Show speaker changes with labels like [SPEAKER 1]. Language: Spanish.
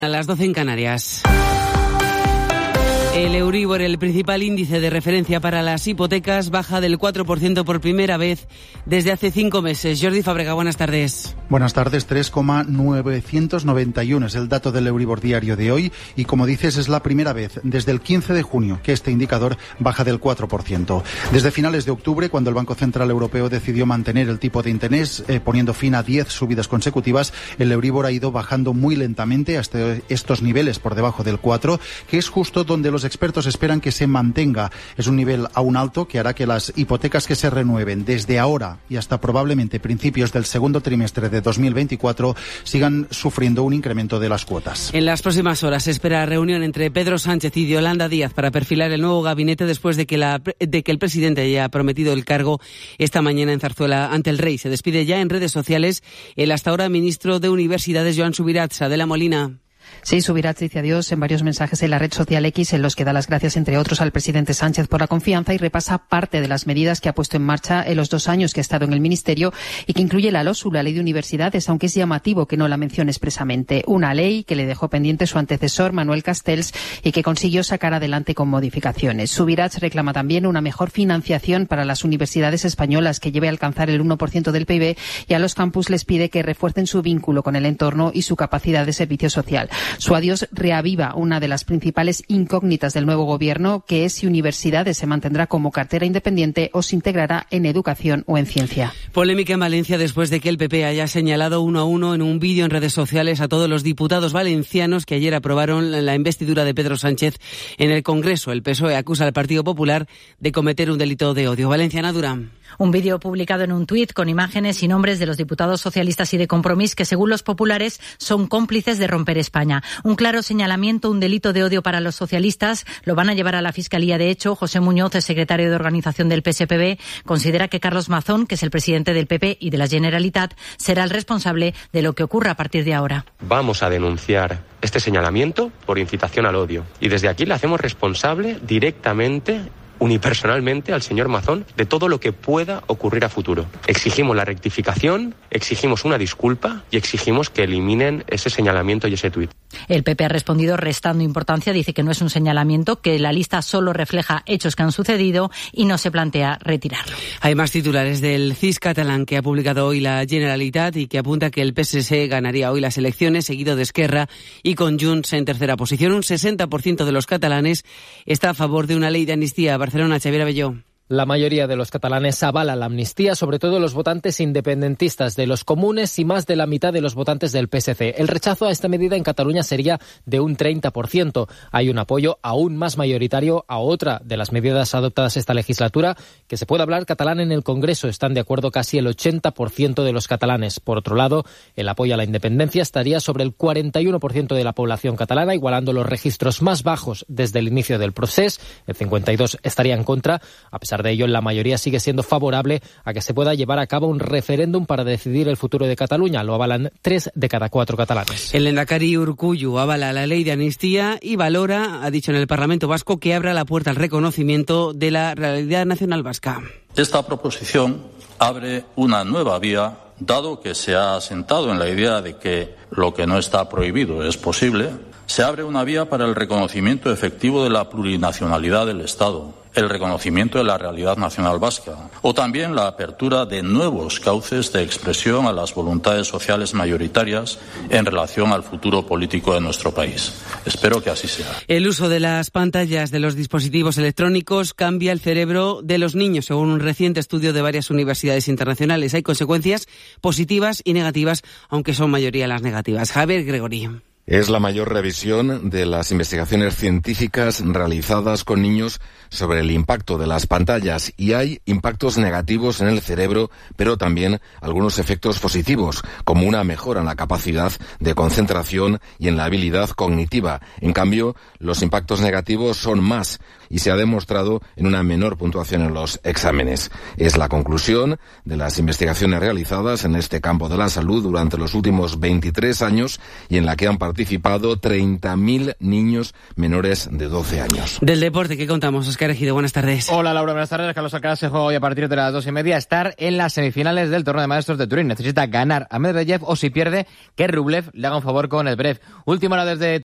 [SPEAKER 1] A las 12 en Canarias. El Euribor, el principal índice de referencia para las hipotecas, baja del 4% por primera vez desde hace 5 meses. Jordi Fábrega, buenas tardes.
[SPEAKER 2] Buenas tardes, 3,991 es el dato del Euribor diario de hoy y, como dices, es la primera vez desde el 15 de junio que este indicador baja del 4%. Desde finales de octubre, cuando el Banco Central Europeo decidió mantener el tipo de interés, poniendo fin a 10 subidas consecutivas, el Euribor ha ido bajando muy lentamente hasta estos niveles por debajo del 4, que es justo donde los expertos esperan que se mantenga. Es un nivel aún alto que hará que las hipotecas que se renueven desde ahora y hasta probablemente principios del segundo trimestre de 2024 sigan sufriendo un incremento de las cuotas.
[SPEAKER 1] En las próximas horas se espera reunión entre Pedro Sánchez y Yolanda Díaz para perfilar el nuevo gabinete después de que el presidente haya prometido el cargo esta mañana en Zarzuela ante el Rey. Se despide ya en redes sociales el hasta ahora ministro de Universidades, Joan Subirats. Adela Molina.
[SPEAKER 3] Sí, Subirats dice adiós en varios mensajes en la red social X, en los que da las gracias, entre otros, al presidente Sánchez por la confianza y repasa parte de las medidas que ha puesto en marcha en los 2 años que ha estado en el ministerio y que incluye la LOSU, la Ley de Universidades, aunque es llamativo que no la mencione expresamente. Una ley que le dejó pendiente su antecesor, Manuel Castells, y que consiguió sacar adelante con modificaciones. Subirats reclama también una mejor financiación para las universidades españolas, que lleve a alcanzar el 1% del PIB, y a los campus les pide que refuercen su vínculo con el entorno y su capacidad de servicio social. Su adiós reaviva una de las principales incógnitas del nuevo gobierno, que es si Universidades se mantendrá como cartera independiente o se integrará en educación o en ciencia.
[SPEAKER 1] Polémica en Valencia después de que el PP haya señalado 1 a 1 en un vídeo en redes sociales a todos los diputados valencianos que ayer aprobaron la investidura de Pedro Sánchez en el Congreso. El PSOE acusa al Partido Popular de cometer un delito de odio. Valenciana Durán.
[SPEAKER 4] Un vídeo publicado en un tuit con imágenes y nombres de los diputados socialistas y de Compromís que, según los populares, son cómplices de romper España. Un claro señalamiento, un delito de odio para los socialistas. Lo van a llevar a la Fiscalía. De hecho, José Muñoz, el secretario de organización del PSPB, considera que Carlos Mazón, que es el presidente del PP y de la Generalitat, será el responsable de lo que ocurra a partir de ahora.
[SPEAKER 5] Vamos a denunciar este señalamiento por incitación al odio. Y desde aquí le hacemos responsable directamente, unipersonalmente, al señor Mazón de todo lo que pueda ocurrir a futuro. Exigimos la rectificación, exigimos una disculpa y exigimos que eliminen ese señalamiento y ese tuit.
[SPEAKER 4] El PP ha respondido restando importancia, dice que no es un señalamiento, que la lista solo refleja hechos que han sucedido y no se plantea retirarlo.
[SPEAKER 1] Hay más titulares del CIS catalán que ha publicado hoy la Generalitat y que apunta que el PSC ganaría hoy las elecciones, seguido de Esquerra y con Junts en tercera posición. Un 60% de los catalanes está a favor de una ley de amnistía. Barcelona, Xavier Abelló.
[SPEAKER 6] La mayoría de los catalanes avala la amnistía, sobre todo los votantes independentistas de los comunes y más de la mitad de los votantes del PSC. El rechazo a esta medida en Cataluña sería de un 30%. Hay un apoyo aún más mayoritario a otra de las medidas adoptadas esta legislatura, que se puede hablar catalán en el Congreso. Están de acuerdo casi el 80% de los catalanes. Por otro lado, el apoyo a la independencia estaría sobre el 41% de la población catalana, igualando los registros más bajos desde el inicio del proceso. El 52% estaría en contra. A pesar de ello, la mayoría sigue siendo favorable a que se pueda llevar a cabo un referéndum para decidir el futuro de Cataluña. Lo avalan 3 de cada 4 catalanes.
[SPEAKER 1] El lehendakari Urkullu avala la ley de amnistía y valora, ha dicho en el Parlamento Vasco, que abra la puerta al reconocimiento de la realidad nacional vasca.
[SPEAKER 7] Esta proposición abre una nueva vía, dado que se ha asentado en la idea de que lo que no está prohibido es posible. Se abre una vía para el reconocimiento efectivo de la plurinacionalidad del Estado, el reconocimiento de la realidad nacional vasca, o también la apertura de nuevos cauces de expresión a las voluntades sociales mayoritarias en relación al futuro político de nuestro país. Espero que así sea.
[SPEAKER 1] El uso de las pantallas de los dispositivos electrónicos cambia el cerebro de los niños, según un reciente estudio de varias universidades internacionales. Hay consecuencias positivas y negativas, aunque son mayoría las negativas. Javier Gregory.
[SPEAKER 8] Es la mayor revisión de las investigaciones científicas realizadas con niños sobre el impacto de las pantallas, y hay impactos negativos en el cerebro, pero también algunos efectos positivos, como una mejora en la capacidad de concentración y en la habilidad cognitiva. En cambio, los impactos negativos son más y se ha demostrado en una menor puntuación en los exámenes. Es la conclusión de las investigaciones realizadas en este campo de la salud durante los últimos 23 años y en la que han participado participado 30.000 niños menores de 12 años.
[SPEAKER 1] Del deporte, ¿qué contamos? Óscar Ejido, buenas tardes.
[SPEAKER 9] Hola Laura, buenas tardes. Carlos Alcaraz se juega hoy a partir de las 2:30 estar en las semifinales del Torneo de Maestros de Turín. Necesita ganar a Medvedev o si pierde que Rublev le haga un favor con Zverev. Última hora desde